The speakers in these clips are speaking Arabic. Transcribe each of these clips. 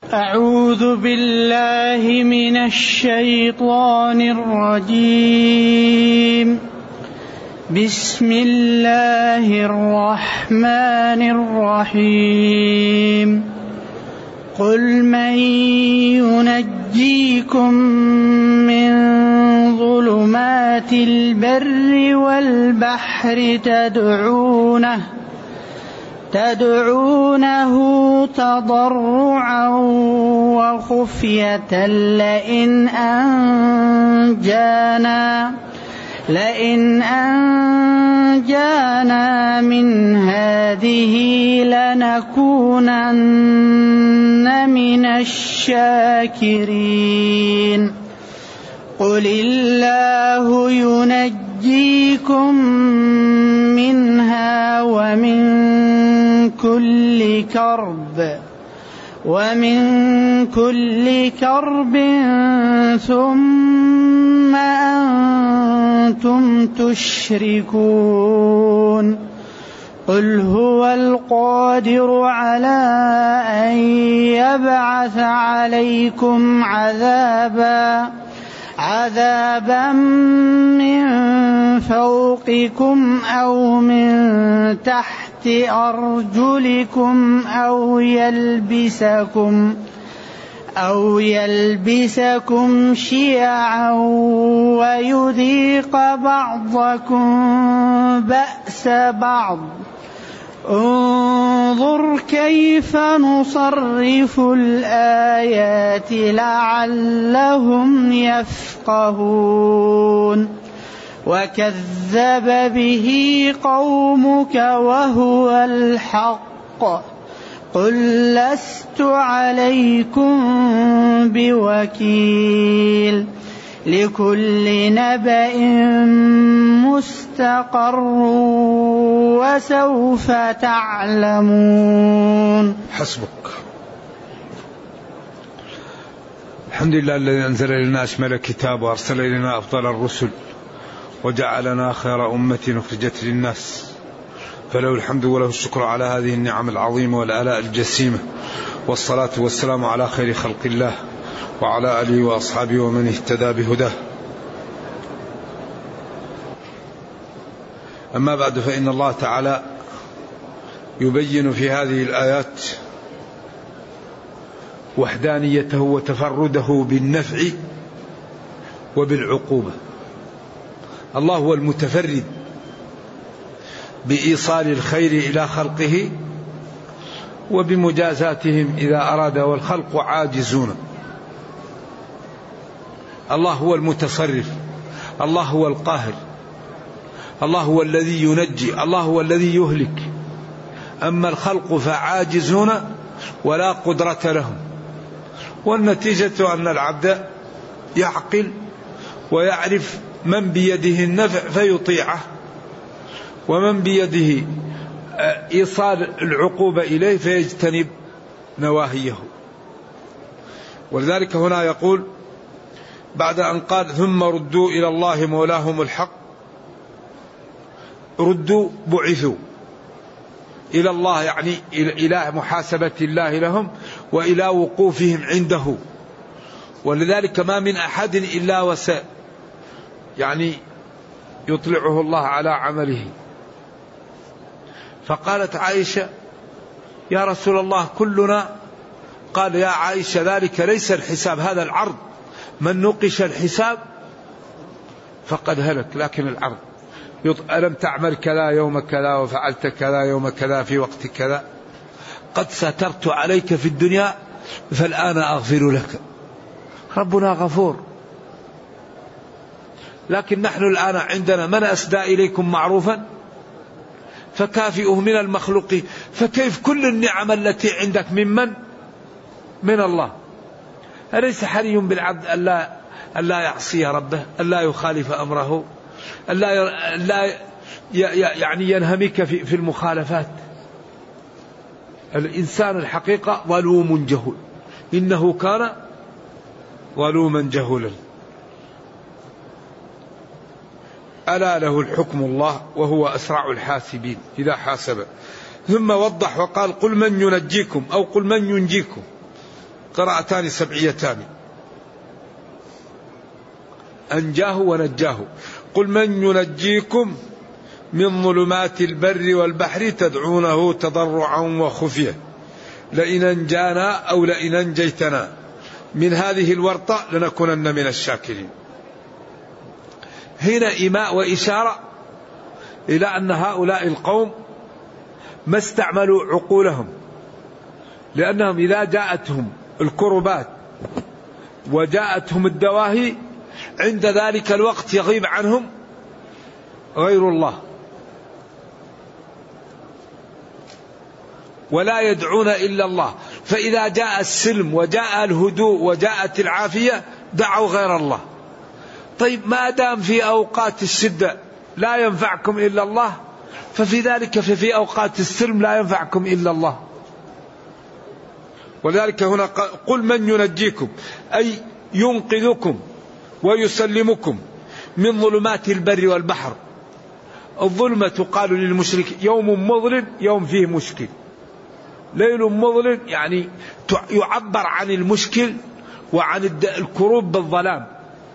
أعوذ بالله من الشيطان الرجيم. بسم الله الرحمن الرحيم. قل من ينجيكم من ظلمات البر والبحر تدعونه تضرعا وخفية لئن أنجانا من هذه لنكونن من الشاكرين. قل الله ينجيكم منها ومن كل كرب ثم أنتم تشركون. قل هو القادر على أن يبعث عليكم عذابا من فوقكم أو من تحت أرجلكم أو يلبسكم شيعا ويذيق بعضكم بأس بعض. انظر كيف نصرف الآيات لعلهم يفقهون. وكذب به قومك وهو الحق. قل لست عليكم بوكيل. لكل نبأ مستقر وسوف تعلمون. حسبك. الحمد لله الذي أنزل إلينا أشمل الكتاب وأرسل إلينا أفضل الرسل وجعلنا خير أمة أخرجت للناس، فله الحمد وله الشكر على هذه النعم العظيمة والآلاء الجسيمة، والصلاة والسلام على خير خلق الله وعلى آله وأصحابه ومن اهتدى بهداه. أما بعد، فإن الله تعالى يبين في هذه الآيات وحدانيته وتفرده بالنفع وبالعقوبة. الله هو المتفرد بإيصال الخير إلى خلقه وبمجازاتهم إذا أراد، والخلق عاجزون. الله هو المتصرف، الله هو القاهر، الله هو الذي ينجي، الله هو الذي يهلك. أما الخلق فعاجزون ولا قدرة لهم. والنتيجة أن العبد يعقل ويعرف من بيده النفع فيطيعه، ومن بيده إيصال العقوبة إليه فيجتنب نواهيه. ولذلك هنا يقول بعد أن قال ثم ردوا إلى الله مولاهم الحق، ردوا بعثوا إلى الله، يعني إلى محاسبة الله لهم وإلى وقوفهم عنده. ولذلك ما من أحد إلا يعني يطلعه الله على عمله. فقالت عائشة يا رسول الله كلنا، قال يا عائشة ذلك ليس الحساب، هذا العرض، من نقش الحساب فقد هلك، لكن العرض ألم تعمل كذا يوم كذا وفعلت كذا يوم كذا في وقت كذا، قد سترت عليك في الدنيا فالآن أغفر لك. ربنا غفور. لكن نحن الآن عندنا من أسدى إليكم معروفا فكافئه من المخلوقين، فكيف كل النعم التي عندك من الله؟ أليس حري بالعبد ألا يعصي ربه، ألا يخالف أمره، ألا يعني ينهمك في المخالفات؟ الإنسان الحقيقة ظلوم جهول، إنه كان ظلوما جهولا. ألا له الحكم الله وهو أسرع الحاسبين إذا حاسب. ثم وضح وقال قل من ينجيكم أو قل من ينجيكم. قراءتان سبعيتان. أنجاه ونجاه. قل من ينجيكم من ظلمات البر والبحر تدعونه تضرعا وخفية لئن أنجانا أو لئن أنجيتنا من هذه الورطة لنكونن من الشاكرين. هنا إيماء وإشارة إلى أن هؤلاء القوم ما استعملوا عقولهم، لأنهم إذا جاءتهم الكربات وجاءتهم الدواهي عند ذلك الوقت يغيب عنهم غير الله، ولا يدعون إلا الله. فإذا جاء السلم وجاء الهدوء وجاءت العافية دعوا غير الله. طيب ما دام في أوقات الشدة لا ينفعكم إلا الله، ففي ذلك ففي أوقات السلم لا ينفعكم إلا الله. ولذلك هنا قل من ينجيكم أي ينقذكم ويسلمكم من ظلمات البر والبحر. الظلمة تقال للمشرك يوم مظلم، يوم فيه مشكل. ليل مظلم يعني يعبر عن المشكل وعن الكروب بالظلام.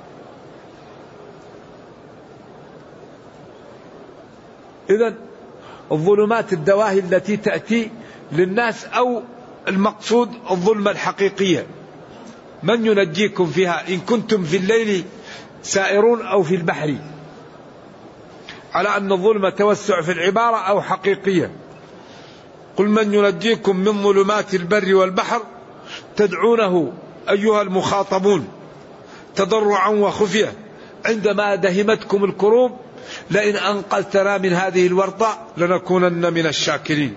إذن الظلمات الدواهي التي تأتي للناس، أو المقصود الظلمة الحقيقية. من ينجيكم فيها إن كنتم في الليل سائرون أو في البحر، على أن الظلمة توسع في العبارة أو حقيقية. قل من ينجيكم من ظلمات البر والبحر تدعونه أيها المخاطبون تضرعا وخفية عندما دهمتكم الكروب لئن أنقذتنا من هذه الورطة لنكونن من الشاكرين.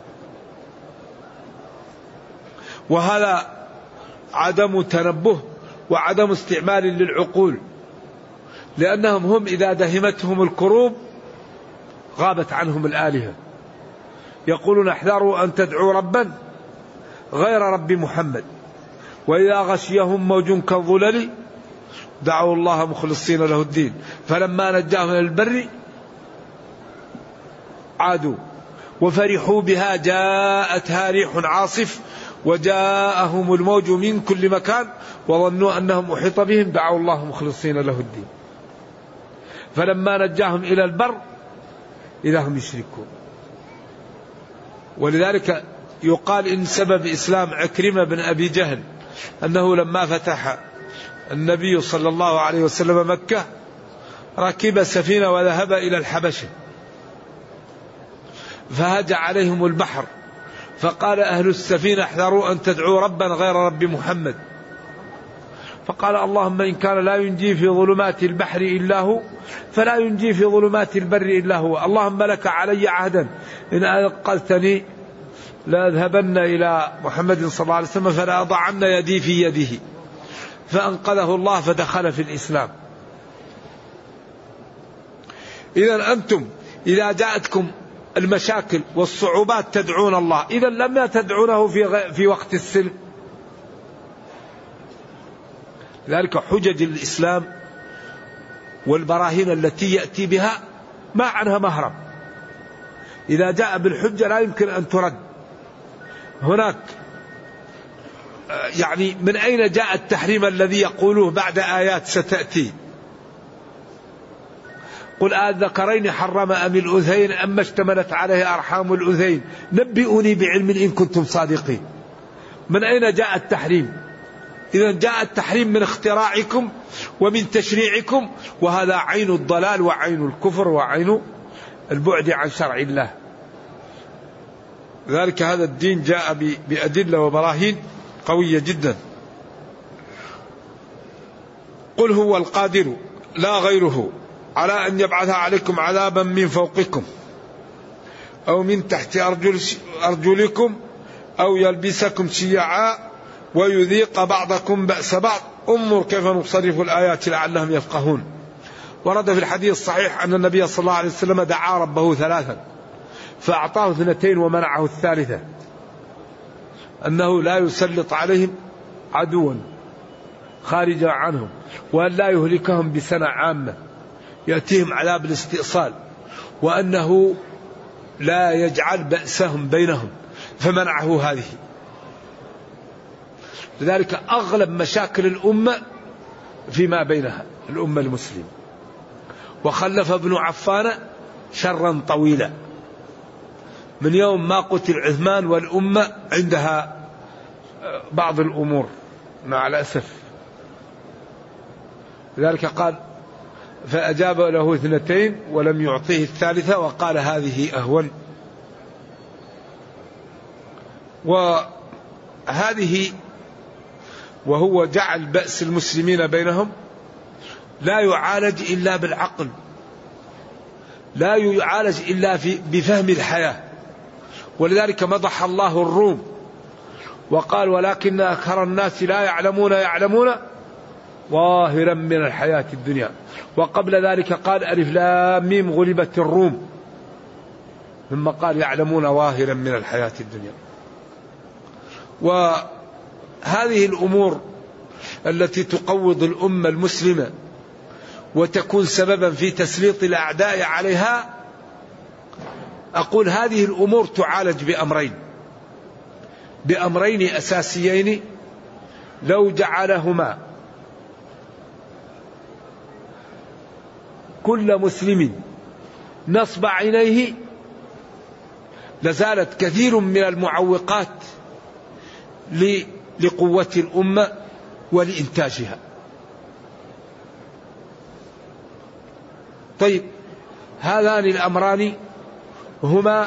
وهذا عدم تنبه وعدم استعمال للعقول، لأنهم هم إذا دهمتهم الكروب غابت عنهم الآلهة. يقولون احذروا أن تدعوا ربا غير رب محمد، وإذا غشيهم موج كالظلل دعوا الله مخلصين له الدين فلما نجاهم من البر عادوا وفرحوا بها جاءتها ريح عاصف وجاءهم الموج من كل مكان وظنوا أنهم أحيط بهم دعوا الله مخلصين له الدين فلما نجاهم إلى البر إذا هم يشركون. ولذلك يقال إن سبب إسلام عكرمة بن أبي جهل أنه لما فتح النبي صلى الله عليه وسلم مكة ركب سفينة وذهب إلى الحبشة فهج عليهم البحر فقال أهل السفينة احذروا أن تدعوا ربا غير رب محمد، فقال اللهم إن كان لا ينجي في ظلمات البحر إلا هو فلا ينجي في ظلمات البر إلا هو، اللهم لك علي عهدا إن أنقذتني لأذهبن إلى محمد صلى الله عليه وسلم فلا أضعن يدي في يده، فأنقذه الله فدخل في الإسلام. إذن أنتم إذا جاءتكم المشاكل والصعوبات تدعون الله، إذن لم تدعونه في وقت السلم. ذلك حجج الإسلام والبراهين التي يأتي بها ما عنها مهرب، إذا جاء بالحجة لا يمكن أن ترد. هناك يعني من أين جاء التحريم الذي يقولوه بعد آيات ستأتي؟ قل الذكرين حرم أم الأنثيين أما اشتملت عليه أرحام الأنثيين نبئوني بعلم إن كنتم صادقين. من أين جاء التحريم؟ إذا جاء التحريم من اختراعكم ومن تشريعكم، وهذا عين الضلال وعين الكفر وعين البعد عن شرع الله. ذلك هذا الدين جاء بأدلة وبراهين قوية جدا. قل هو القادر لا غيره على أن يبعث عليكم عذابا من فوقكم أو من تحت أرجلكم أو يلبسكم شيعا ويذيق بعضكم بأس بعض انظر كيف نصرف الآيات لعلهم يفقهون. ورد في الحديث الصحيح أن النبي صلى الله عليه وسلم دعا ربه ثلاثا فأعطاه 2 ومنعه 3، أنه لا يسلط عليهم عدوا خارجا عنهم، وأن لا يهلكهم بسنة عامة يأتيهم عذاب الاستئصال، وأنه لا يجعل بأسهم بينهم، فمنعه هذه. لذلك أغلب مشاكل الأمة فيما بينها الأمة المسلمة. وخلف ابن عفان شرا طويلا من يوم ما قتل عثمان والأمة عندها بعض الأمور مع الأسف. لذلك قال فأجاب له 2 ولم يعطيه 3 وقال هذه أهون. وهذه وهو جعل بأس المسلمين بينهم لا يعالج إلا بالعقل، لا يعالج إلا بفهم الحياة. ولذلك مدح الله الروم وقال ولكن أكثر الناس لا يعلمون ظاهرا من الحياة الدنيا. وقبل ذلك قال ألف لام ميم غلبت الروم، ثم قال يعلمون ظاهرا من الحياة الدنيا. وهذه الأمور التي تقوض الأمة المسلمة وتكون سببا في تسليط الأعداء عليها، أقول هذه الأمور تعالج بأمرين أساسيين لو جعلهما كل مسلم نصب عينيه لزالت كثير من المعوقات لقوة الأمة ولإنتاجها. طيب، هذان الأمران هما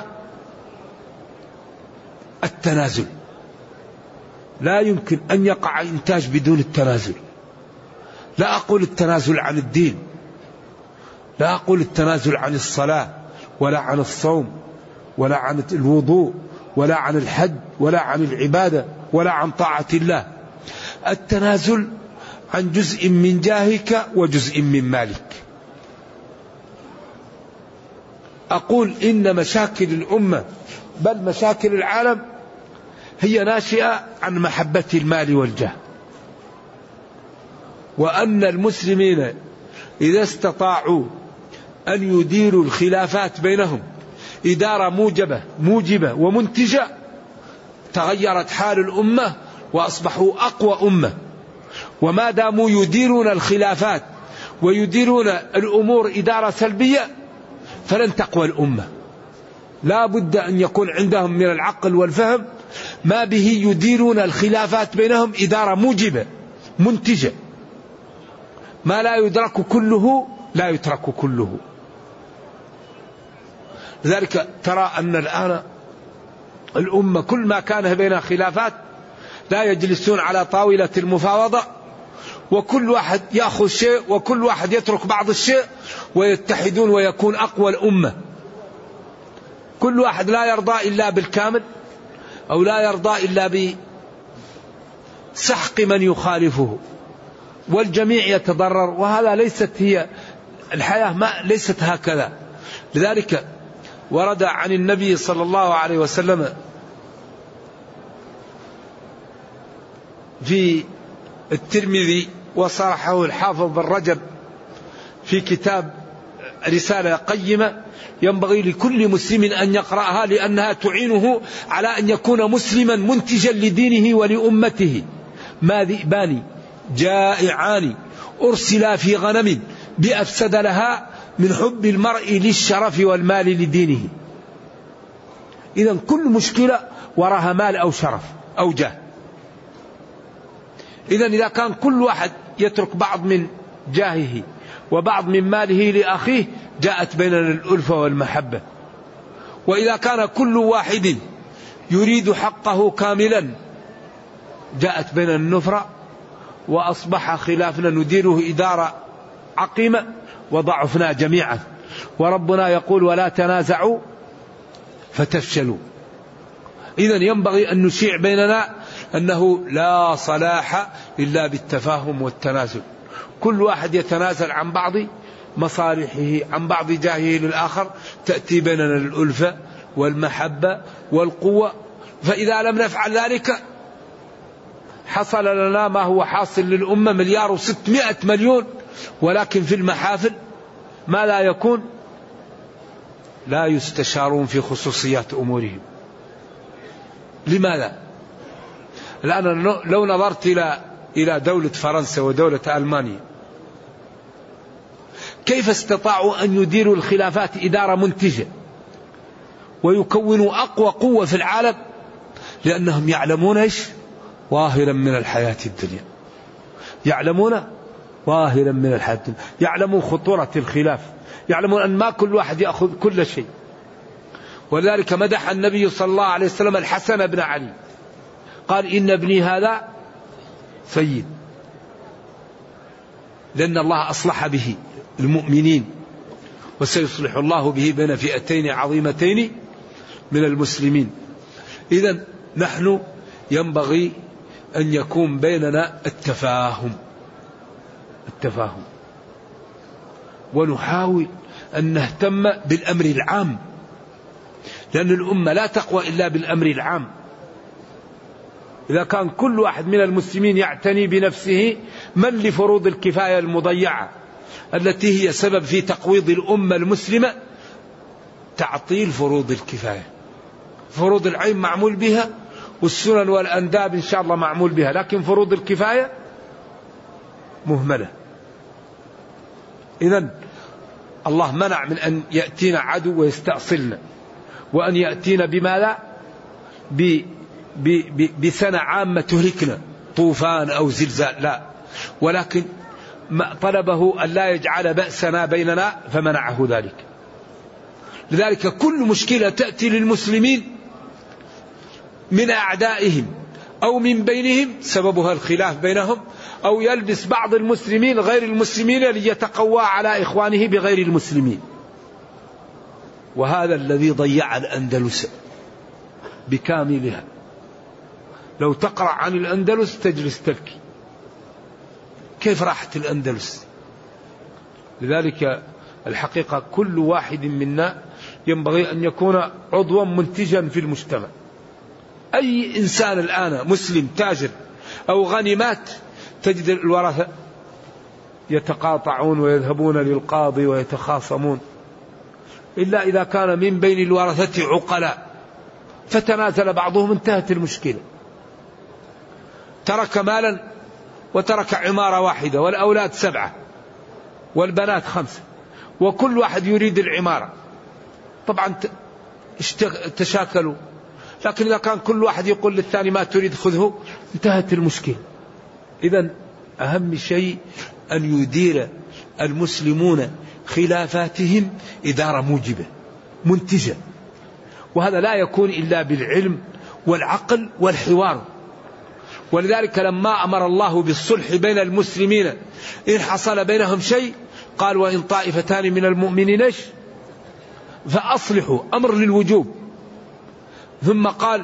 التنازل. لا يمكن أن يقع إنتاج بدون التنازل. لا أقول التنازل عن الدين، لا أقول التنازل عن الصلاة ولا عن الصوم ولا عن الوضوء ولا عن الحج ولا عن العبادة ولا عن طاعة الله. التنازل عن جزء من جاهك وجزء من مالك. أقول إن مشاكل الأمة بل مشاكل العالم هي ناشئة عن محبة المال والجاه، وأن المسلمين إذا استطاعوا أن يديروا الخلافات بينهم إدارة موجبة ومنتجة تغيرت حال الأمة وأصبحوا أقوى أمة. وما داموا يديرون الخلافات ويديرون الأمور إدارة سلبية فلن تقوى الأمة. لا بد أن يكون عندهم من العقل والفهم ما به يديرون الخلافات بينهم إدارة موجبة منتجة. ما لا يدرك كله لا يترك كله. لذلك ترى أن الآن الأمة كل ما كان بينها خلافات لا يجلسون على طاولة المفاوضة، وكل واحد يأخذ شيء وكل واحد يترك بعض الشيء ويتحدون ويكون أقوى الأمة. كل واحد لا يرضى إلا بالكامل أو لا يرضى إلا بسحق من يخالفه، والجميع يتضرر. وهذا ليست هي الحياة، ليست هكذا. لذلك ورد عن النبي صلى الله عليه وسلم في الترمذي وصرحه الحافظ بن رجب في كتاب رسالة قيمة ينبغي لكل مسلم أن يقرأها لأنها تعينه على أن يكون مسلما منتجا لدينه ولأمته. ما ذئبان جائعان أرسلا في غنم بأفسد لها من حب المرء للشرف والمال لدينه. إذن كل مشكلة وراها مال أو شرف أو جاه. إذن إذا كان كل واحد يترك بعض من جاهه وبعض من ماله لأخيه جاءت بيننا الألفة والمحبة. وإذا كان كل واحد يريد حقه كاملا جاءت بيننا النفرة، وأصبح خلافنا نديره إدارة عقيمة وضعفنا جميعا. وربنا يقول ولا تنازعوا فتفشلوا. إذن ينبغي أن نشيع بيننا أنه لا صلاح إلا بالتفاهم والتنازل. كل واحد يتنازل عن بعض مصالحه عن بعض جاهه للآخر، تأتي بيننا الألفة والمحبة والقوة. فإذا لم نفعل ذلك حصل لنا ما هو حاصل للأمة 1,600,000,000، ولكن في المحافل ما لا يكون لا يستشارون في خصوصيات أمورهم. لماذا؟ الآن لو نظرت إلى دولة فرنسا ودولة ألمانيا كيف استطاعوا أن يديروا الخلافات إدارة منتجة ويكونوا أقوى قوة في العالم؟ لأنهم يعلمون إيش؟ ظاهرا من الحياة الدنيا، يعلمون ظاهرا من الحياة الدنيا، يعلمون خطورة الخلاف، يعلمون أن ما كل واحد يأخذ كل شيء. ولذلك مدح النبي صلى الله عليه وسلم الحسن بن علي، قال إن ابني هذا سيد، لأن الله أصلح به المؤمنين، وسيصلح الله به بين فئتين عظيمتين من المسلمين. إذن نحن ينبغي أن يكون بيننا التفاهم، ونحاول أن نهتم بالأمر العام، لأن الأمة لا تقوى إلا بالأمر العام. إذا كان كل واحد من المسلمين يعتني بنفسه، من لفروض الكفاية المضيعة التي هي سبب في تقويض الأمة المسلمة؟ تعطيل فروض الكفاية. فروض العين معمول بها، والسنن والأنداب إن شاء الله معمول بها، لكن فروض الكفاية مهملة. إذن الله منع من أن يأتينا عدو ويستأصلنا، وأن يأتينا بماذا؟ بسنة عامة تهلكنا، طوفان أو زلزال، لا، ولكن ما طلبه أن لا يجعل بأسنا بيننا فمنعه ذلك. لذلك كل مشكلة تأتي للمسلمين من أعدائهم أو من بينهم سببها الخلاف بينهم، أو يلبس بعض المسلمين غير المسلمين ليتقوى على إخوانه بغير المسلمين. وهذا الذي ضيع الأندلس بكاملها. لو تقرأ عن الأندلس تجلس تبكي كيف راحت الأندلس. لذلك الحقيقة كل واحد منا ينبغي أن يكون عضوا منتجا في المجتمع. أي إنسان الآن مسلم تاجر أو غني مات، تجد الورثة يتقاطعون ويذهبون للقاضي ويتخاصمون، إلا إذا كان من بين الورثة عقلاء فتنازل بعضهم، انتهت المشكلة. ترك مالا وترك عمارة واحدة والأولاد 7 والبنات 5، وكل واحد يريد العمارة، طبعا تشاكلوا. لكن إذا كان كل واحد يقول للثاني ما تريد خذه، انتهت المشكلة. إذن أهم شيء أن يدير المسلمون خلافاتهم إدارة موجبة منتجة، وهذا لا يكون إلا بالعلم والعقل والحوار. ولذلك لما أمر الله بالصلح بين المسلمين إن حصل بينهم شيء قال وإن طائفتان من المؤمنين فأصلحوا، أمر للوجوب. ثم قال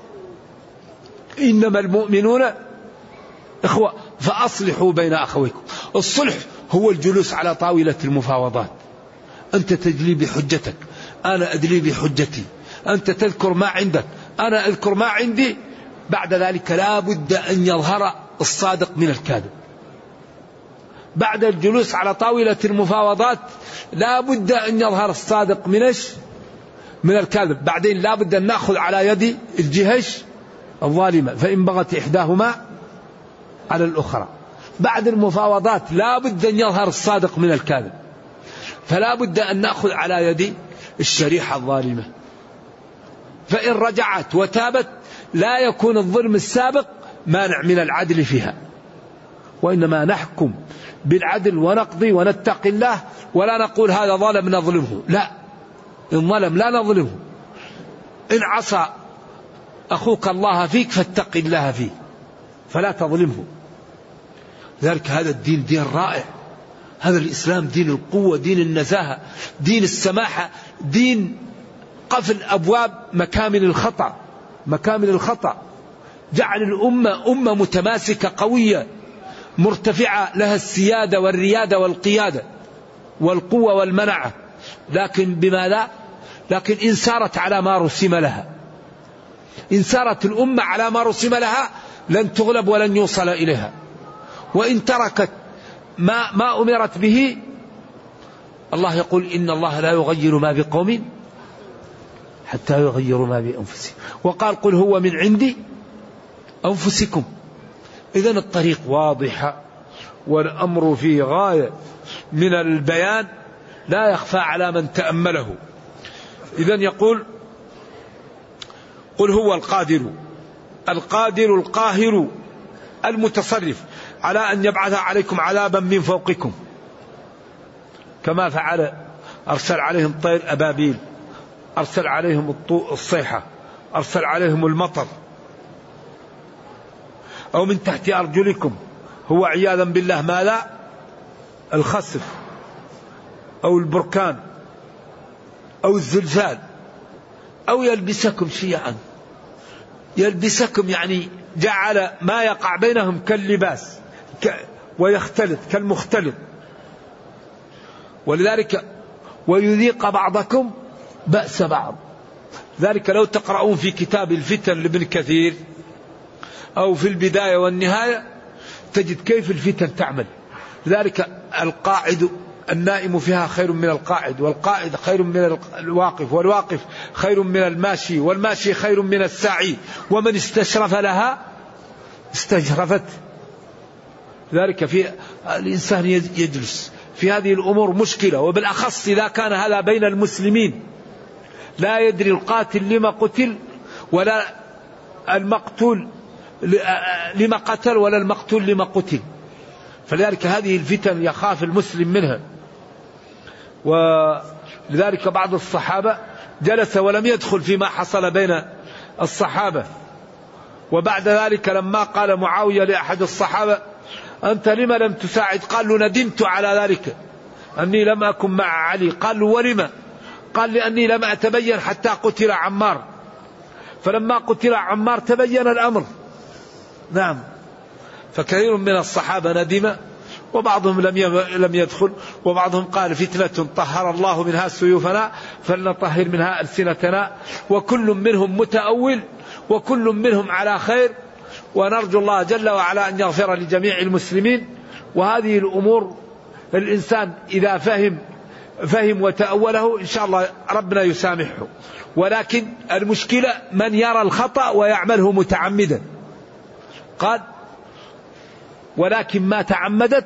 إنما المؤمنون إخوة فأصلحوا بين أخويكم. الصلح هو الجلوس على طاولة المفاوضات، أنت تدلي بحجتك، أنا أدلي بحجتي، أنت تذكر ما عندك، أنا أذكر ما عندي. بعد ذلك لا بد أن يظهر الصادق من الكاذب. بعد الجلوس على طاولة المفاوضات لا بد أن يظهر الصادق من الكاذب. بعدين لا بد أن نأخذ على يد الجهة الظالمة فإن بغت إحداهما على الأخرى. بعد المفاوضات لا بد أن يظهر الصادق من الكاذب، فلا بد أن نأخذ على يد الشريحة الظالمة. فإن رجعت وتابت لا يكون الظلم السابق مانع من العدل فيها، وإنما نحكم بالعدل ونقضي ونتقي الله، ولا نقول هذا ظلم نظلمه، لا، إن ظلم لا نظلمه. إن عصى أخوك الله فيك فاتق الله فيه فلا تظلمه. ذلك هذا الدين دين رائع، هذا الإسلام دين القوة، دين النزاهة، دين السماحة، دين قفل أبواب مكامن الخطأ. جعل الأمة أمة متماسكة قوية مرتفعة لها السيادة والريادة والقيادة والقوة والمنعة. لكن بماذا؟ لكن إن سارت على ما رسم لها، إن سارت الأمة على ما رسم لها لن تغلب ولن يوصل إليها. وإن تركت ما أمرت به، الله يقول إن الله لا يغير ما بقوم حتى يغيروا ما بأنفسهم. وقال قل هو من عندي أنفسكم. إذن الطريق واضحة والأمر فيه غاية من البيان لا يخفى على من تأمله. إذن يقول قل هو القادر القاهر المتصرف على أن يبعث عليكم عذابا من فوقكم كما فعل، أرسل عليهم طير أبابيل، أرسل عليهم الصيحة، أرسل عليهم المطر، أو من تحت أرجلكم، هو عياذا بالله ما لا الخسف أو البركان أو الزلزال، أو يلبسكم شيعا. يلبسكم يعني جعل ما يقع بينهم كاللباس ويختلط كالمختلط. ولذلك ويذيق بعضكم بأس بعض. ذلك لو تقرؤون في كتاب الفتن لابن كثير أو في البداية والنهاية تجد كيف الفتن تعمل. ذلك القاعد النائم فيها خير من القاعد، والقاعد خير من الواقف، والواقف خير من الماشي، والماشي خير من الساعي، ومن استشرف لها استجرفت. ذلك في الإنسان يجلس في هذه الأمور مشكلة، وبالأخص إذا كان هذا بين المسلمين لا يدري القاتل لما قتل ولا المقتول لما قتل ولا المقتول لما قتل. فلذلك هذه الفتن يخاف المسلم منها. ولذلك بعض الصحابة جلس ولم يدخل فيما حصل بين الصحابة. وبعد ذلك لما قال معاوية لأحد الصحابة أنت لما لم تساعد؟ قال له ندمت على ذلك أني لم أكن مع علي. قال له ولما؟ قال لأني لم أتبين حتى قتل عمار، فلما قتل عمار تبين الأمر. نعم. فكثير من الصحابة ندم، وبعضهم لم يدخل، وبعضهم قال فتنة طهر الله منها سيوفنا فلنطهر منها ألسنتنا. وكل منهم متأول وكل منهم على خير، ونرجو الله جل وعلا أن يغفر لجميع المسلمين. وهذه الأمور الإنسان إذا فهم وتأوله إن شاء الله ربنا يسامحه. ولكن المشكلة من يرى الخطأ ويعمله متعمدا. قال ولكن ما تعمدت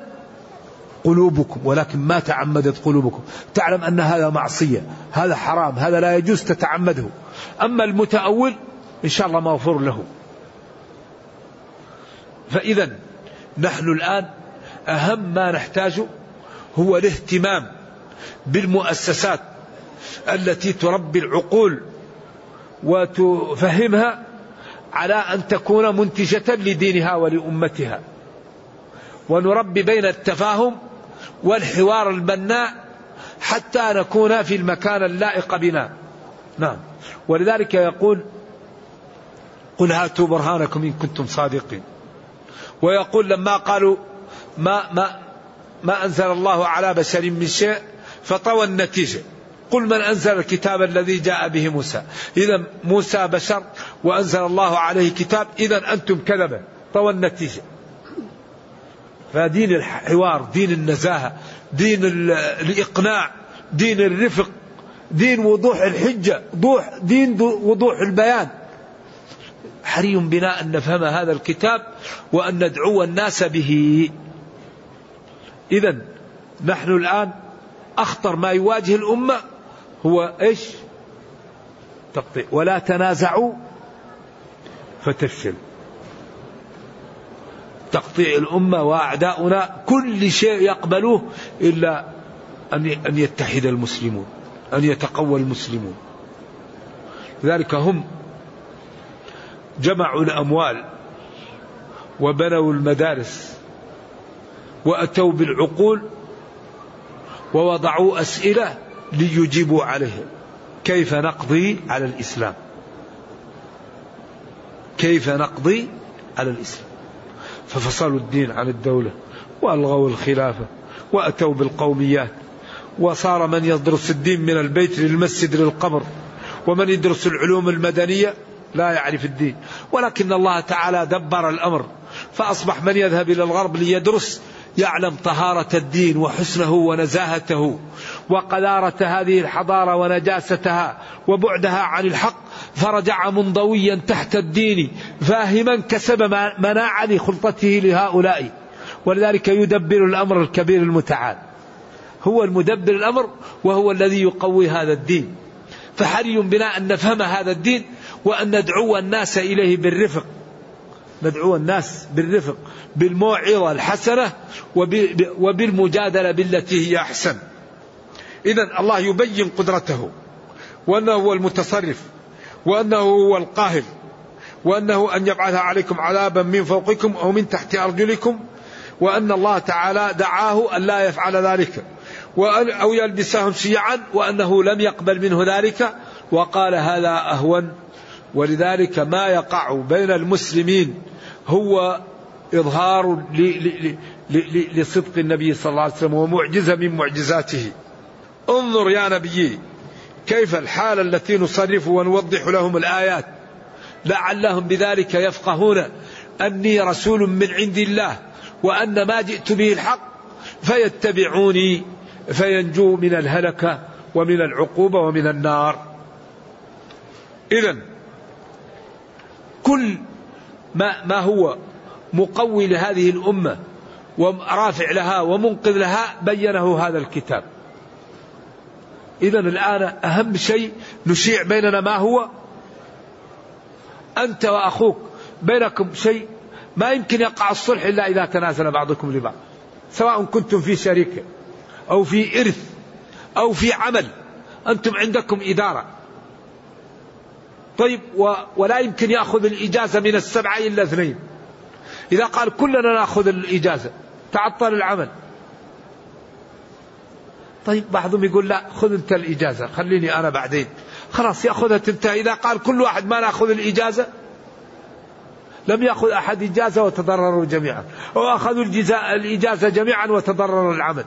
قلوبكم، تعلم أن هذا معصية، هذا حرام، هذا لا يجوز تتعمده. أما المتأول إن شاء الله مغفور له. فإذا نحن الآن أهم ما نحتاجه هو الاهتمام بالمؤسسات التي تربي العقول وتفهمها على أن تكون منتجة لدينها ولأمتها، ونربي بين التفاهم والحوار البناء حتى نكون في المكان اللائق بنا. نعم. ولذلك يقول قل هاتوا برهانكم إن كنتم صادقين. ويقول لما قالوا ما أنزل الله على بشر من شيء فطوى النتيجة، قل من أنزل الكتاب الذي جاء به موسى. إذا موسى بشر وأنزل الله عليه كتاب، إذا أنتم كذبة، طوى النتيجة. فدين الحوار، دين النزاهة، دين الإقناع، دين الرفق، دين وضوح الحجة، دين وضوح البيان. حري بنا أن نفهم هذا الكتاب وأن ندعو الناس به. إذن نحن الآن أخطر ما يواجه الأمة هو إيش؟ تقطيع. ولا تنازعوا فتفشل. تقطيع الأمة وأعداؤنا كل شيء يقبلوه إلا أن يتحد المسلمون، أن يتقوى المسلمون. لذلك هم جمعوا الأموال وبنوا المدارس وأتوا بالعقول ووضعوا أسئلة ليجيبوا عليها. كيف نقضي على الإسلام؟ كيف نقضي على الإسلام؟ ففصلوا الدين عن الدولة وألغوا الخلافة وأتوا بالقوميات، وصار من يدرس الدين من البيت للمسجد للقبر، ومن يدرس العلوم المدنية لا يعرف الدين. ولكن الله تعالى دبر الأمر، فأصبح من يذهب إلى الغرب ليدرس يعلم طهارة الدين وحسنه ونزاهته وقذارة هذه الحضارة ونجاستها وبعدها عن الحق، فرجع منضويا تحت الدين فاهما كسب مناع لخلطته لهؤلاء. ولذلك يدبر الأمر الكبير المتعال، هو المدبر الأمر وهو الذي يقوي هذا الدين. فحري بنا أن نفهم هذا الدين وأن ندعو الناس إليه بالرفق، ندعو الناس بالرفق بالموعظة الحسنة وبالمجادلة بالتي هي أحسن. إذن الله يبين قدرته وأنه هو المتصرف وأنه هو القاهر وأنه أن يبعث عليكم عذابا من فوقكم أو من تحت أرجلكم، وأن الله تعالى دعاه أن لا يفعل ذلك أو يلبسهم شيعا وأنه لم يقبل منه ذلك وقال هذا أهون. ولذلك ما يقع بين المسلمين هو إظهار لصدق النبي صلى الله عليه وسلم ومعجزة من معجزاته. انظر يا نبي كيف الحالة التي نصرف ونوضح لهم الآيات لعلهم بذلك يفقهون أني رسول من عند الله وأن ما جئت به الحق فيتبعوني فينجوا من الهلكة ومن العقوبة ومن النار. إذن كل ما هو مقوي لهذه الأمة ورافع لها ومنقذ لها بينه هذا الكتاب. إذن الآن أهم شيء نشيع بيننا ما هو أنت وأخوك بينكم شيء ما يمكن يقع الصلح إلا إذا تنازل بعضكم لبعض، سواء كنتم في شركة أو في إرث أو في عمل، أنتم عندكم إدارة. طيب ولا يمكن يأخذ الإجازة من السبعة إلا اثنين. إذا قال كلنا نأخذ الإجازة تعطل العمل. طيب بعضهم يقول لا خذ أنت الإجازة خليني أنا بعدين، خلاص يأخذها تنتهي. إذا قال كل واحد ما نأخذ الإجازة لم يأخذ أحد إجازة وتضرروا جميعا، أو أخذوا الإجازة جميعا وتضرر العمل.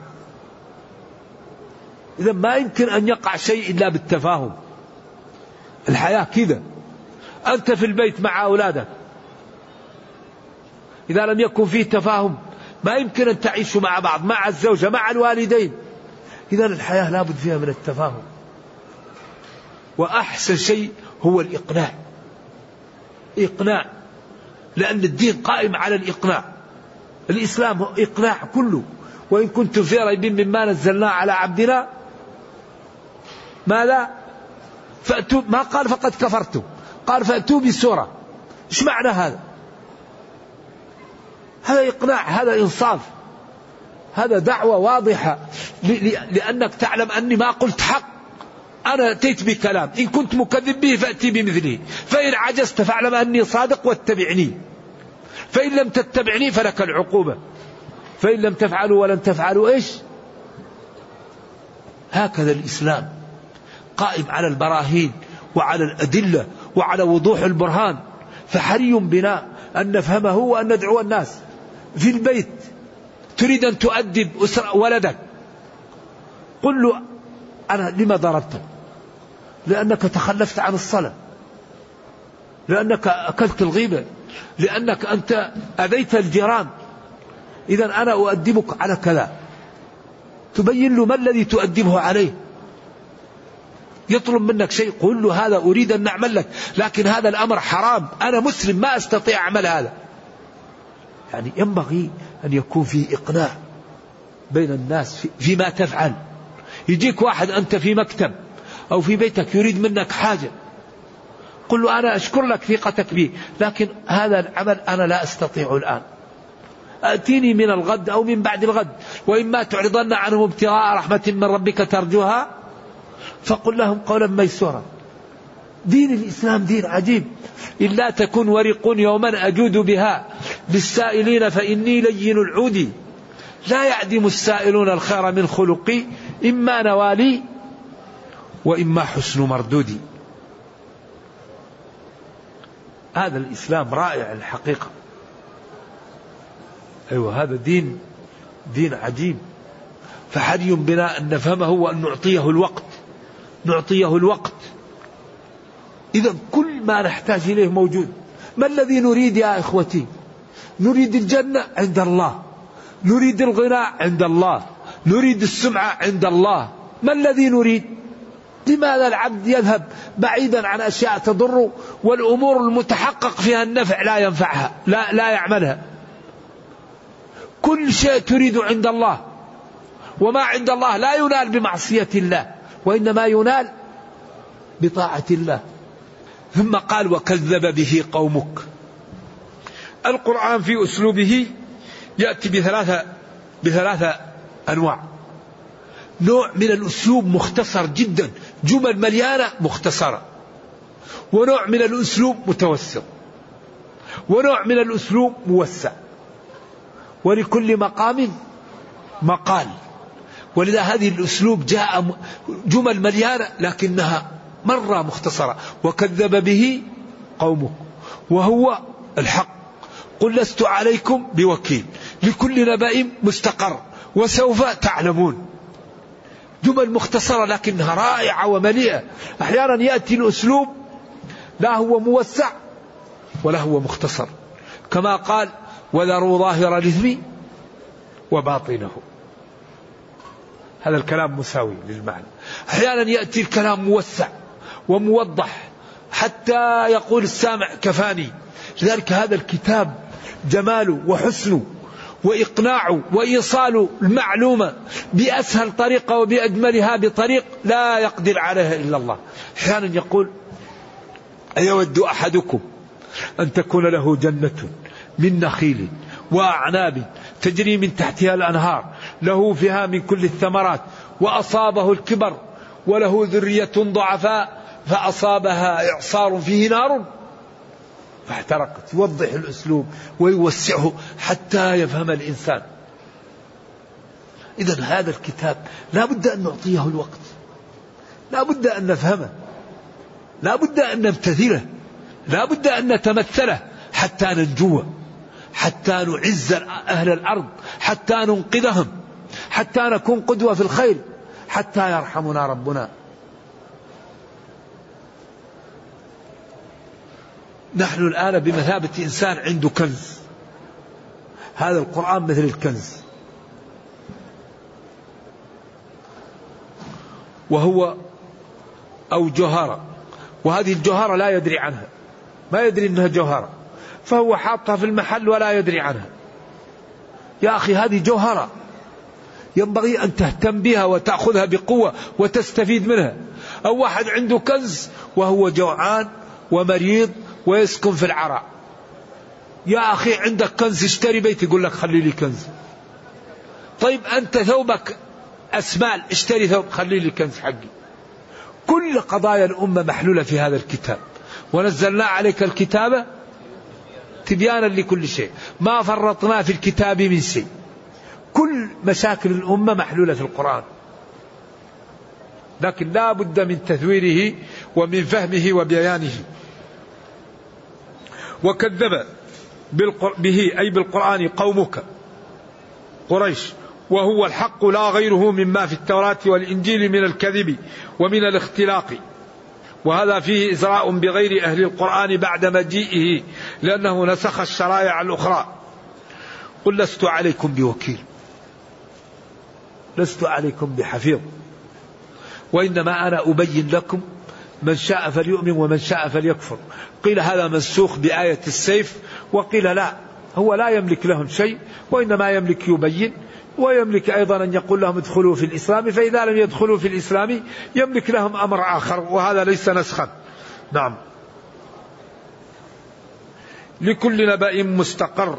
إذا ما يمكن أن يقع شيء إلا بالتفاهم. الحياة كذا، أنت في البيت مع أولادك إذا لم يكن فيه تفاهم ما يمكن أن تعيشوا مع بعض، مع الزوجة مع الوالدين. إذا الحياة لابد فيها من التفاهم. وأحسن شيء هو الإقناع، إقناع، لأن الدين قائم على الإقناع. الإسلام هو إقناع كله. وإن كنتم في ريب مما نزلنا على عبدنا ماذا فأتوا، ما قال فقد كفرتم، قال فأتوا بسورة. إيش معنى هذا؟ هذا إقناع، هذا إنصاف، هذا دعوة واضحة لأنك تعلم أني ما قلت حق، أنا أتيت بكلام، إن كنت مكذب به فأتي بمثله، فإن عجزت فاعلم أني صادق واتبعني، فإن لم تتبعني فلك العقوبة، فإن لم تفعلوا ولن تفعلوا إيش. هكذا الإسلام قائم على البراهين وعلى الأدلة وعلى وضوح البرهان. فحري بنا أن نفهمه وأن ندعو الناس. في البيت تريد أن تؤدب ولدك، قل له أنا لما ضربتك؟ لأنك تخلفت عن الصلاة، لأنك أكلت الغيبة، لأنك أنت أذيت الجيران، إذا أنا أؤدبك على كذا. تبين له ما الذي تؤدبه عليه. يطلب منك شيء قل له هذا أريد أن نعمل لك، لكن هذا الأمر حرام، أنا مسلم ما أستطيع أعمل هذا. يعني ينبغي أن يكون في إقناع بين الناس فيما تفعل. يجيك واحد أنت في مكتب أو في بيتك يريد منك حاجة، قل له أنا أشكر لك ثقتك بي، لكن هذا العمل أنا لا أستطيع الآن، أتيني من الغد أو من بعد الغد، وإما تعرضن عنهم ابتغاء رحمة من ربك ترجوها فقل لهم قولا ميسورا. دين الإسلام دين عجيب. إلا تكن ورق يوما أجود بها للسائلين فإني لين العود، لا يعدم السائلون الخير من خلقي، إما نوالي وإما حسن مردودي. هذا الإسلام رائع الحقيقة. أيوة هذا دين عجيب. فحري بنا أن نفهمه وأن نعطيه الوقت، نعطيه الوقت. إذا كل ما نحتاج إليه موجود. ما الذي نريد يا إخوتي؟ نريد الجنة عند الله، نريد الغنى عند الله، نريد السمعة عند الله. ما الذي نريد؟ لماذا العبد يذهب بعيدا عن أشياء تضره والأمور المتحقق فيها النفع لا ينفعها، لا يعملها؟ كل شيء تريد عند الله، وما عند الله لا ينال بمعصية الله، وإنما ينال بطاعة الله. ثم قال وكذب به قومك. القرآن في أسلوبه يأتي بثلاثة أنواع. نوع من الأسلوب مختصر جدا، جمل مليانة مختصرة، ونوع من الأسلوب متوسط، ونوع من الأسلوب موسع، ولكل مقام مقال. ولذا هذه الأسلوب جاء جمل مليانة لكنها مرة مختصرة. وكذب به قومك وهو الحق قل لست عليكم بوكيل لكل نبأ مستقر وسوف تعلمون. جمل مختصرة لكنها رائعة ومليئة. أحيانا يأتي الأسلوب لا هو موسع ولا هو مختصر، كما قال وذروا ظاهر الإثم وباطنه. هذا الكلام مساوي للمعنى. أحيانا يأتي الكلام موسع وموضح حتى يقول السامع كفاني. لذلك هذا الكتاب جماله وحسنه وإقناعه وإيصال المعلومة بأسهل طريقة وبأجملها بطريق لا يقدر عليها إلا الله. أحيانا يقول أيود أحدكم أن تكون له جنة من نخيل وأعناب تجري من تحتها الأنهار له فيها من كل الثمرات وأصابه الكبر وله ذرية ضعفاء فأصابها إعصار فيه نار فاحترقت. يوضح الأسلوب ويوسعه حتى يفهم الإنسان. إذن هذا الكتاب لا بد أن نعطيه الوقت، لا بد أن نفهمه، لا بد أن نمتثله، لا بد أن نتمثله حتى ننجوه، حتى نعز أهل الأرض، حتى ننقذهم، حتى نكون قدوة في الخير، حتى يرحمنا ربنا. نحن الآن بمثابة إنسان عنده كنز. هذا القرآن مثل الكنز، وهو أو جوهرة، وهذه الجوهرة لا يدري عنها، ما يدري أنها جوهرة، فهو حاطها في المحل ولا يدري عنها. يا أخي هذه جوهرة ينبغي أن تهتم بها وتأخذها بقوة وتستفيد منها. أو واحد عنده كنز وهو جوعان ومريض ويسكن في العراء. يا أخي عندك كنز اشتري بيت، يقول لك خلي لي كنز. طيب أنت ثوبك أسمال، اشتري ثوب، خلي لي كنز حقي. كل قضايا الأمة محلولة في هذا الكتاب. ونزلنا عليك الكتاب تبيانا لكل شيء ما فرطنا في الكتاب من شيء. كل مشاكل الأمة محلولة في القرآن، لكن لا بد من تثويره ومن فهمه وبيانه. وكذب به أي بالقرآن قومك قريش وهو الحق لا غيره مما في التوراة والإنجيل من الكذب ومن الاختلاق. وهذا فيه إزراء بغير أهل القرآن بعد مجيئه لأنه نسخ الشرائع الأخرى. قل لست عليكم بوكيل، لست عليكم بحفيظ، وإنما أنا أبين لكم، من شاء فليؤمن ومن شاء فليكفر. قيل هذا منسوخ بآية السيف، وقيل لا، هو لا يملك لهم شيء، وإنما يملك يبين، ويملك أيضا أن يقول لهم ادخلوا في الإسلام، فإذا لم يدخلوا في الإسلام يملك لهم أمر آخر، وهذا ليس نسخا. نعم. لكل نبأ مستقر،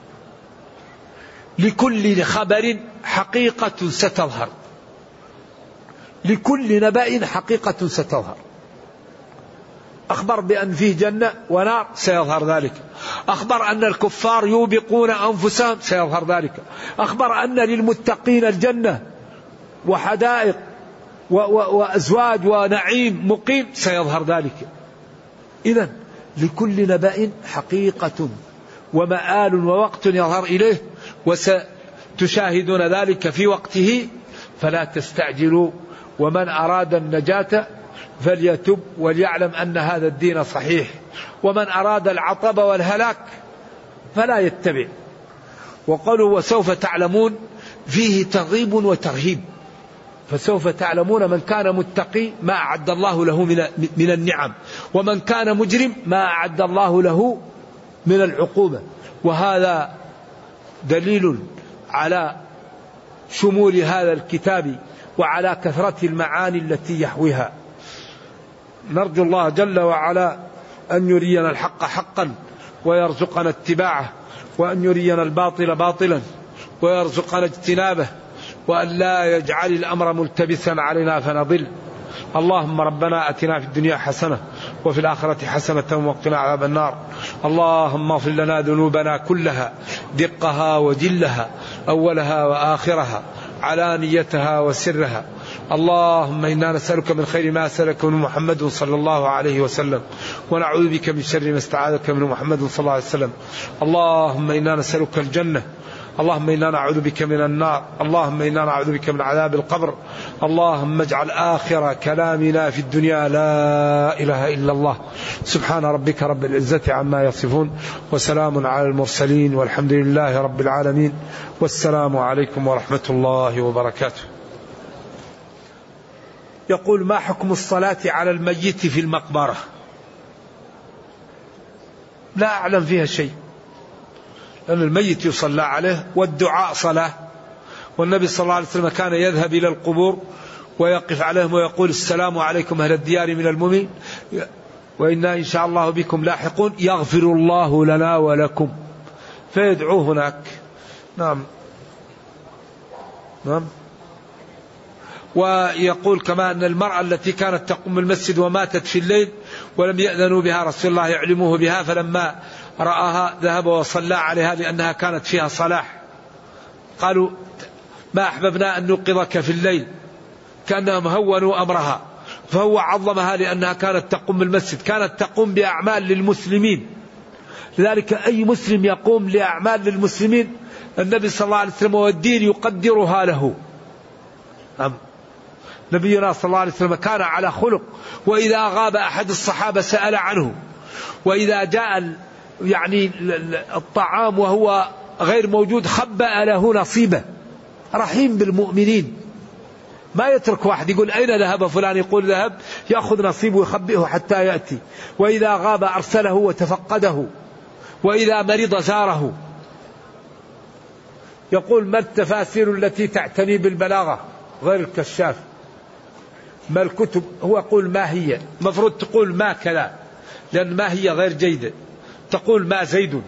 لكل خبر حقيقة ستظهر، لكل نبأ حقيقة ستظهر. أخبر بأن فيه جنة ونار سيظهر ذلك، أخبر أن الكفار يوبقون أنفسهم سيظهر ذلك، أخبر أن للمتقين الجنة وحدائق وأزواج ونعيم مقيم سيظهر ذلك. إذن لكل نبأ حقيقة ومآل ووقت يظهر إليه، وستشاهدون ذلك في وقته، فلا تستعجلوا. ومن أراد النجاة فليتب وليعلم أن هذا الدين صحيح، ومن أراد العطب والهلاك فلا يتبع. وقالوا وسوف تعلمون فيه ترغيب وترهيب. فسوف تعلمون من كان متقي ما أعد الله له من النعم، ومن كان مجرم ما أعد الله له من العقوبة. وهذا دليل على شمول هذا الكتاب وعلى كثرة المعاني التي يحويها. نرجو الله جل وعلا أن يرينا الحق حقا ويرزقنا اتباعه، وأن يرينا الباطل باطلا ويرزقنا اجتنابه، وأن لا يجعل الأمر ملتبسا علينا فنضل. اللهم ربنا أتنا في الدنيا حسنة وفي الآخرة حسنة وقنا عذاب النار. اللهم اغفر لنا ذنوبنا كلها دقها وجلها، أولها وآخرها، علانيتها وسرها. اللهم إنا نسألك من خير ما سألك من محمد صلى الله عليه وسلم، ونعوذ بك من شر ما استعاذك من محمد صلى الله عليه وسلم. اللهم إنا نسألك الجنة، اللهم إنا نعوذ بك من النار، اللهم إنا نعوذ بك من عذاب القبر. اللهم اجعل آخر كلامنا في الدنيا لا إله إلا الله. سبحان ربك رب العزة عما يصفون، وسلام على المرسلين، والحمد لله رب العالمين، والسلام عليكم ورحمة الله وبركاته. يقول: ما حكم الصلاة على الميت في المقبرة؟ لا أعلم فيها شيء، لأن الميت يصلى عليه والدعاء صلاة، والنبي صلى الله عليه وسلم كان يذهب إلى القبور ويقف عليهم ويقول: السلام عليكم أهل الديار من المؤمنين وإنا إن شاء الله بكم لاحقون، يغفر الله لنا ولكم، فيدعو هناك. نعم. ويقول كما أن المرأة التي كانت تقوم المسجد وماتت في الليل ولم يأذنوا بها رسول الله يعلموه بها، فلما رآها ذهب وصلى عليها لأنها كانت فيها صلاح. قالوا: ما أحببنا أن نوقظك في الليل، كأنهم هونوا أمرها، فهو عظمها لأنها كانت تقوم المسجد، كانت تقوم بأعمال للمسلمين. لذلك أي مسلم يقوم لأعمال للمسلمين النبي صلى الله عليه وسلم والدين يقدرها له. نبينا صلى الله عليه وسلم كان على خلق، وإذا غاب أحد الصحابة سأل عنه، وإذا جاء الطعام وهو غير موجود خبأ له نصيبه. رحيم بالمؤمنين، ما يترك واحد يقول أين ذهب فلان، يقول ذهب، يأخذ نصيبه ويخبئه حتى يأتي. وإذا غاب أرسله وتفقده، وإذا مرض زاره. يقول: ما التفاسير التي تعتني بالبلاغة غير الكشاف؟ ما الكتب؟ هو يقول: ما هي؟ مفروض تقول ما كذا، لأن ما هي غير جيدة. تقول ما زيد،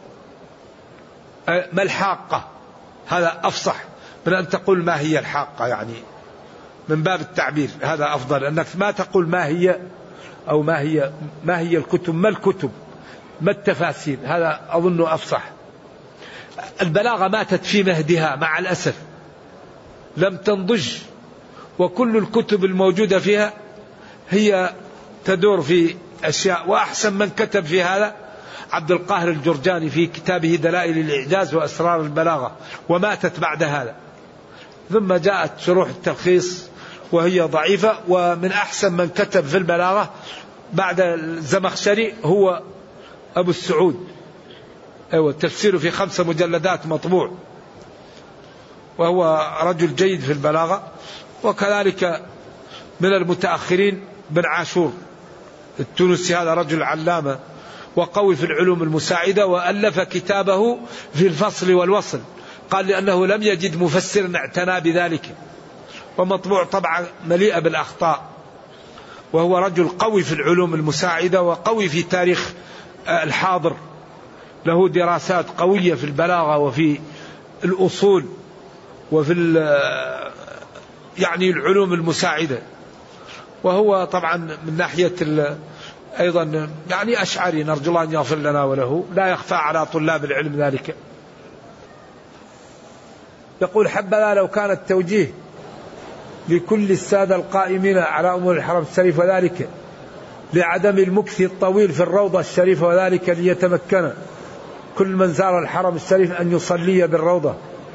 ما الحاقة، هذا أفصح من أن تقول ما هي الحاقة، يعني من باب التعبير هذا أفضل. أنك ما تقول ما هي، أو ما هي الكتب، ما الكتب، ما التفاسير، هذا أظن أفصح. البلاغة ماتت في مهدها مع الأسف، لم تنضج، وكل الكتب الموجودة فيها هي تدور في أشياء. وأحسن من كتب في هذا عبد القاهر الجرجاني في كتابه دلائل الإعجاز وأسرار البلاغة، وماتت بعد هذا. ثم جاءت شروح التلخيص وهي ضعيفة. ومن أحسن من كتب في البلاغة بعد الزمخشري هو أبو السعود، تفسيره في 5 مجلدات مطبوع، وهو رجل جيد في البلاغة. وكذلك من المتأخرين بن عاشور التونسي، هذا رجل علامة وقوي في العلوم المساعدة، وألف كتابه في الفصل والوصل، قال لأنه لم يجد مفسر اعتنى بذلك، ومطبوع طبعا مليئة بالأخطاء. وهو رجل قوي في العلوم المساعدة وقوي في تاريخ الحاضر، له دراسات قوية في البلاغة وفي الأصول وفي العلوم المساعدة. وهو طبعا من ناحية أيضا أشعري، نرجو الله أن يغفر لنا وله، لا يخفى على طلاب العلم ذلك. يقول: حبذا لو كان التوجيه لكل السادة القائمين على أمور الحرم الشريف، وذلك لعدم المكث الطويل في الروضة الشريفة، وذلك ليتمكن كل من زار الحرم الشريف أن يصلي بالروضة.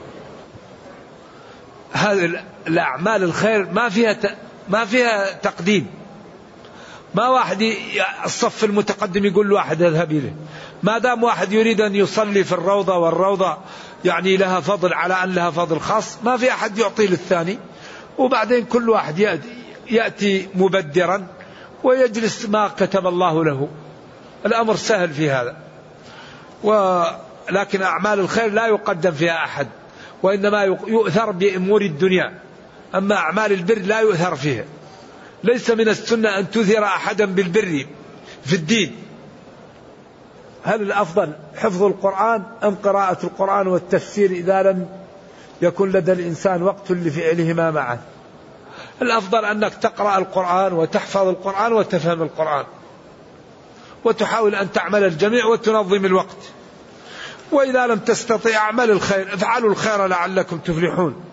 هذه الأعمال الخير ما فيها تقديم. ما واحد الصف المتقدم يقول له واحد اذهب إليه. ما دام واحد يريد أن يصلي في الروضة، والروضة لها فضل على أن لها فضل خاص، ما في أحد يعطي للثاني. وبعدين كل واحد يأتي مبدرا ويجلس ما كتب الله له. الأمر سهل في هذا. ولكن أعمال الخير لا يقدم فيها أحد، وإنما يؤثر بأمور الدنيا. أما أعمال البر لا يؤثر فيها. ليس من السنة أن تثير أحدا بالبر في الدين. هل الأفضل حفظ القرآن أم قراءة القرآن والتفسير إذا لم يكن لدى الإنسان وقت لفعلهما معا؟ الأفضل أنك تقرأ القرآن وتحفظ القرآن وتفهم القرآن، وتحاول أن تعمل الجميع وتنظم الوقت. وإذا لم تستطيع أعمل الخير، افعلوا الخير لعلكم تفلحون.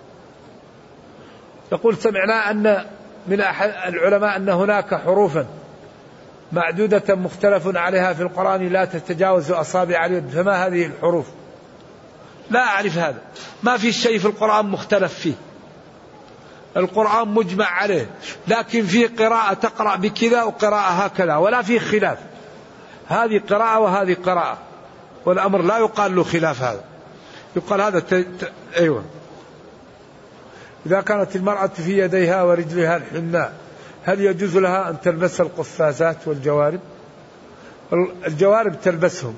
يقول سمعنا أن من أحد العلماء أن هناك حروفا معدودة مختلف عليها في القرآن لا تتجاوز أصابع اليد، فما هذه الحروف؟ لا أعرف هذا. ما في شيء في القرآن مختلف فيه، القرآن مجمع عليه، لكن في قراءة تقرأ بكذا وقراءة هكذا، ولا في خلاف. هذه قراءة وهذه قراءة، والأمر لا يقال له خلاف. هذا يقال هذا أيوة. إذا كانت المرأة في يديها ورجلها الحناء، هل يجوز لها أن تلبس القفازات والجوارب؟ الجوارب تلبسهم،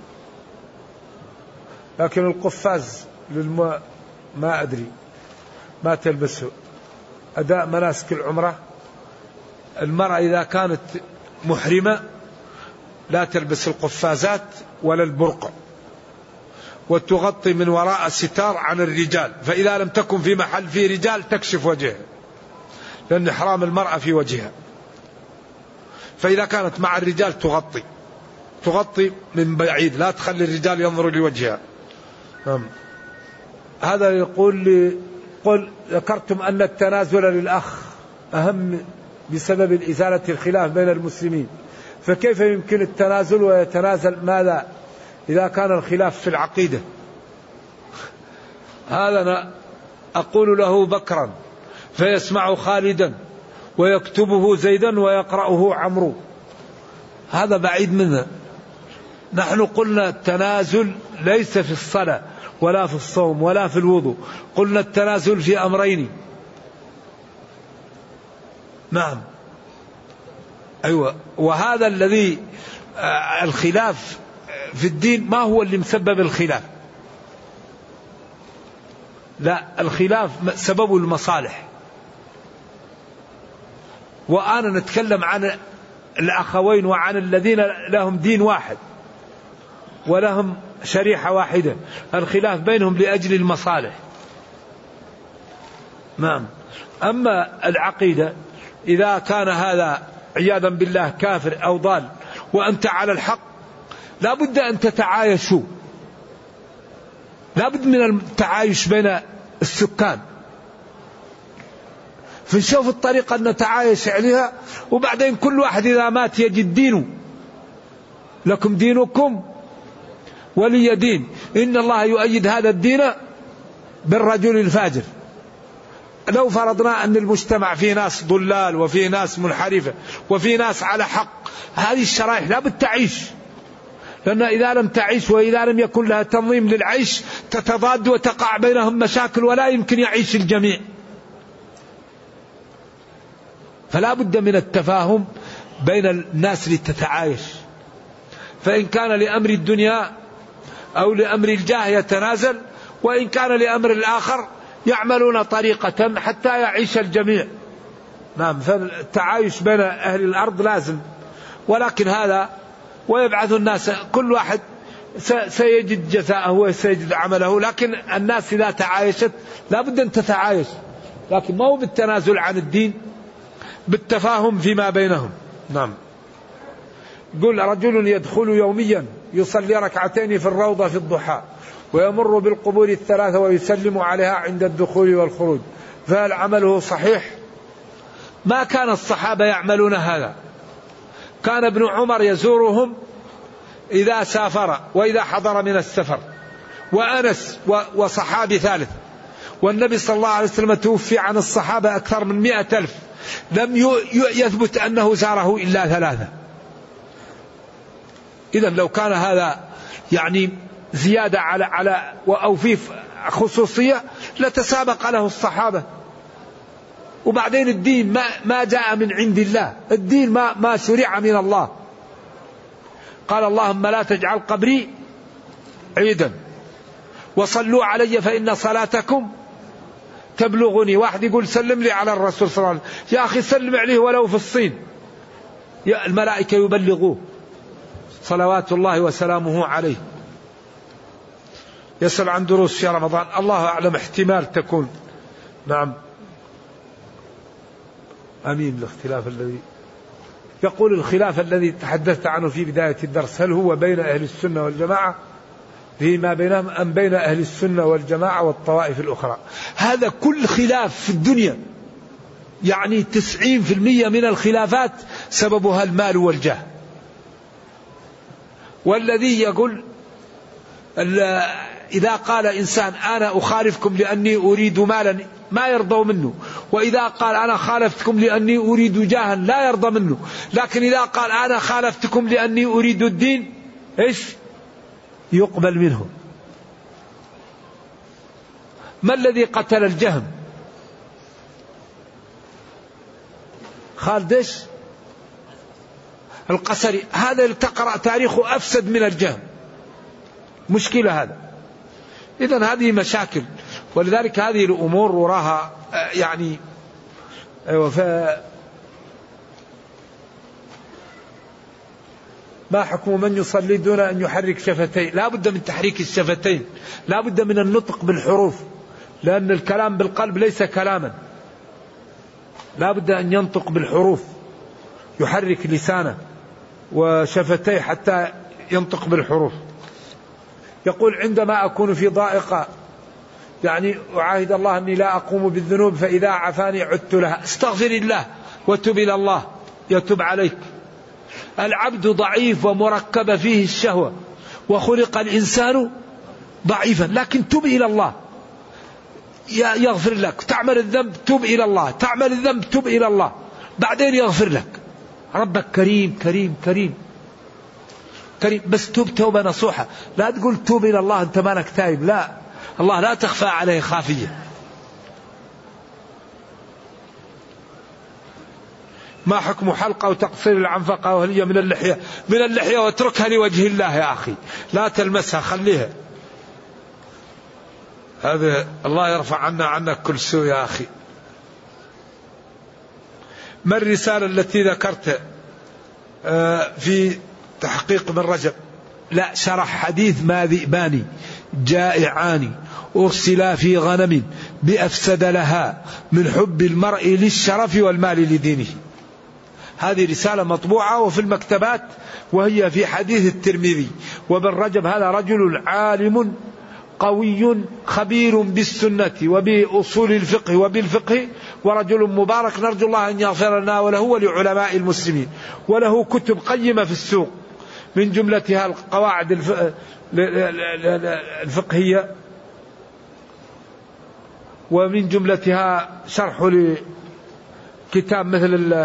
لكن القفاز ما أدري، ما تلبسه. أداء مناسك العمرة، المرأة إذا كانت محرمة لا تلبس القفازات ولا البرقع، وتغطي من وراء ستار عن الرجال، فإذا لم تكن في محل فيه رجال تكشف وجهها، لأن حرام المرأة في وجهها. فإذا كانت مع الرجال تغطي من بعيد، لا تخلي الرجال ينظروا لوجهها. هذا يقول لي قل ذكرتم أن التنازل للأخ أهم بسبب إزالة الخلاف بين المسلمين، فكيف يمكن التنازل ويتنازل ماذا إذا كان الخلاف في العقيدة؟ هذا أنا أقول له بكرا فيسمع خالدا ويكتبه زيدا ويقرأه عمرو، هذا بعيد منه. نحن قلنا التنازل ليس في الصلاة ولا في الصوم ولا في الوضوء، قلنا التنازل في أمرين. نعم أيوة. وهذا الذي الخلاف في الدين ما هو اللي مسبب الخلاف، لا، الخلاف سبب المصالح. وأنا نتكلم عن الأخوين وعن الذين لهم دين واحد ولهم شريحة واحدة، الخلاف بينهم لأجل المصالح. نعم. أما العقيدة إذا كان هذا عياذا بالله كافر أو ضال وأنت على الحق، لا بد أن تتعايشوا، لا بد من التعايش بين السكان، فنشوف الطريقة أن نتعايش عليها، وبعدين كل واحد إذا مات يجد دينه، لكم دينكم ولي دين. إن الله يؤيد هذا الدين بالرجل الفاجر. لو فرضنا أن المجتمع فيه ناس ضلال وفيه ناس منحرفة وفيه ناس على حق، هذه الشرائح لا بد تعيش، لأن إذا لم تعيش وإذا لم يكن لها تنظيم للعيش تتضاد وتقع بينهم مشاكل ولا يمكن يعيش الجميع. فلا بد من التفاهم بين الناس لتتعايش. فإن كان لأمر الدنيا أو لأمر الجاه يتنازل، وإن كان لأمر الآخر يعملون طريقة حتى يعيش الجميع. نعم. فالتعايش بين أهل الأرض لازم، ولكن هذا ويبعث الناس كل واحد سيجد جزاءه وسيجد عمله، لكن الناس إذا تعايشت لا بد أن تتعايش، لكن ما هو بالتنازل عن الدين، بالتفاهم فيما بينهم. نعم. يقول رجل يدخل يوميا يصلي ركعتين في الروضة في الضحى ويمر بالقبور الثلاثة ويسلم عليها عند الدخول والخروج، فهل عمله صحيح؟ ما كان الصحابة يعملون هذا. كان ابن عمر يزورهم إذا سافر وإذا حضر من السفر، وأنس وصحابي ثالث، والنبي صلى الله عليه وسلم توفي عن الصحابة أكثر من 100,000، لم يثبت أنه زاره إلا 3. إذا لو كان هذا يعني زيادة على أو في خصوصية لتسابق له الصحابة. وبعدين الدين ما جاء من عند الله، الدين ما شرع من الله. قال اللهم لا تجعل قبري عيدا وصلوا علي فإن صلاتكم تبلغني. واحد يقول سلم لي على الرسول صلى الله عليه وسلم، يا أخي سلم عليه ولو في الصين، الملائكة يبلغوه صلوات الله وسلامه عليه. يسأل عن دروس في رمضان، الله أعلم، احتمال تكون. نعم أمين. الاختلاف الذي يقول الخلاف الذي تحدثت عنه في بداية الدرس، هل هو بين أهل السنة والجماعة فيما بينهم أم بين أهل السنة والجماعة والطوائف الأخرى؟ هذا كل خلاف في الدنيا، يعني 90% من الخلافات سببها المال والجاه. والذي يقول إذا قال إنسان أنا أخالفكم لأني أريد مالا ما يرضوا منه، وإذا قال أنا خالفتكم لأني أريد جاها لا يرضى منه، لكن إذا قال أنا خالفتكم لأني أريد الدين إيش يقبل منه. ما الذي قتل الجهم؟ خالد إيش القسري، هذا اللي تقرأ تاريخه أفسد من الجهم. مشكلة هذا. إذن هذه مشاكل، ولذلك هذه الأمور وراها يعني ما حكم من يصلي دون أن يحرك شفتيه؟ لا بد من تحريك الشفتين، لا بد من النطق بالحروف، لأن الكلام بالقلب ليس كلاما، لا بد أن ينطق بالحروف، يحرك لسانه وشفتيه حتى ينطق بالحروف. يقول عندما أكون في ضائقة يعني أعاهد الله أني لا أقوم بالذنوب، فإذا عفاني عدت لها، استغفر الله وتب إلى الله يتوب عليك. العبد ضعيف ومركب فيه الشهوة، وخلق الإنسان ضعيفا، لكن تب إلى الله يغفر لك. تعمل الذنب تب إلى الله، تعمل الذنب تب إلى الله، بعدين يغفر لك. ربك كريم كريم كريم كريم، بس توب توبة نصوحة. لا تقول توب إلى الله أنت مالك تائب، لا، الله لا تخفى عليه خافية. ما حكم حلقة وتقصير العنفقة وهل هي من اللحية؟ من اللحية، واتركها لوجه الله يا أخي، لا تلمسها، خليها. هذا الله يرفع عنك كل سوء يا أخي. ما الرسالة التي ذكرت في تحقيق من رجب؟ لا، شرح حديث ما ذئبان جائعان أرسلا في غنم بأفسد لها من حب المرء للشرف والمال لدينه. هذه رسالة مطبوعة وفي المكتبات، وهي في حديث الترمذي. وابن رجب هذا رجل عالم قوي خبير بالسنة وبأصول الفقه وبالفقه، ورجل مبارك، نرجو الله أن يغفر لنا وله ولعلماء المسلمين. وله كتب قيمة في السوق، من جملتها القواعد الفقهية، ومن جملتها شرح لكتاب مثل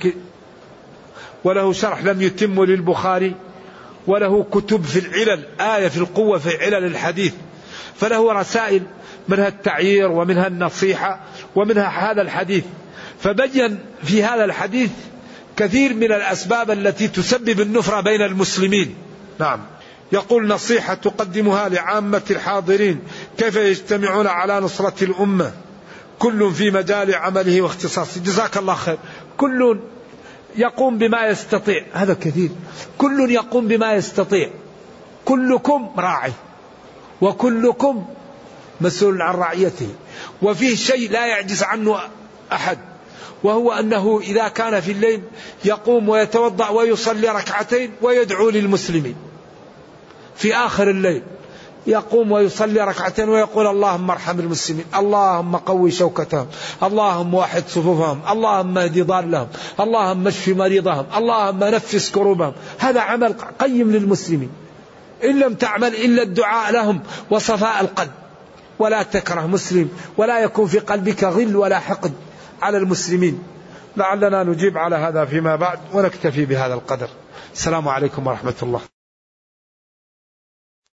وله شرح لم يتم للبخاري، وله كتب في العلل، آية في القوة في علل الحديث. فله رسائل منها التعيير ومنها النصيحة ومنها هذا الحديث. فبين في هذا الحديث كثير من الأسباب التي تسبب النفرة بين المسلمين. نعم. يقول نصيحة تقدمها لعامة الحاضرين، كيف يجتمعون على نصرة الأمة كل في مجال عمله واختصاصه؟ جزاك الله خير. كل يقوم بما يستطيع، هذا كثير. كل يقوم بما يستطيع، كلكم راعي وكلكم مسؤول عن رعيته. وفيه شيء لا يعجز عنه أحد، وهو أنه إذا كان في الليل يقوم ويتوضأ ويصلي ركعتين ويدعو للمسلمين. في آخر الليل يقوم ويصلي ركعتين ويقول اللهم ارحم المسلمين، اللهم قوي شوكتهم، اللهم وحد صفوفهم، اللهم اهد ضالهم، اللهم اشف مريضهم، اللهم نفس كروبهم. هذا عمل قيم للمسلمين. إن لم تعمل إلا الدعاء لهم وصفاء القلب، ولا تكره مسلم، ولا يكون في قلبك غل ولا حقد على المسلمين. لعلنا نجيب على هذا فيما بعد، ونكتفي بهذا القدر. السلام عليكم ورحمة الله.